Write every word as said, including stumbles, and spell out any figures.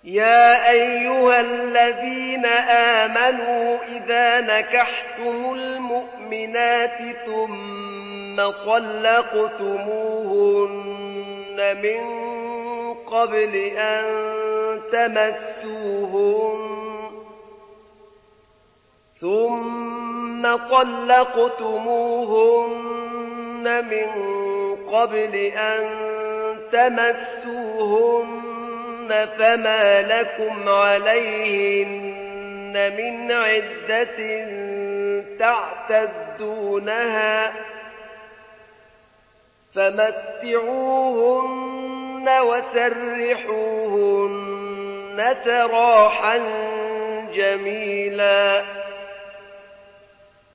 يا أيها الذين آمنوا إذا نكحتم المؤمنات ثم طلقتموهن من قبل أن تمسوهن ثم طلقتموهن من قبل أن تمسوهن فما لكم عليهن من عدة تعتدونها فمتعوهن وسرحوهن سراحا جميلا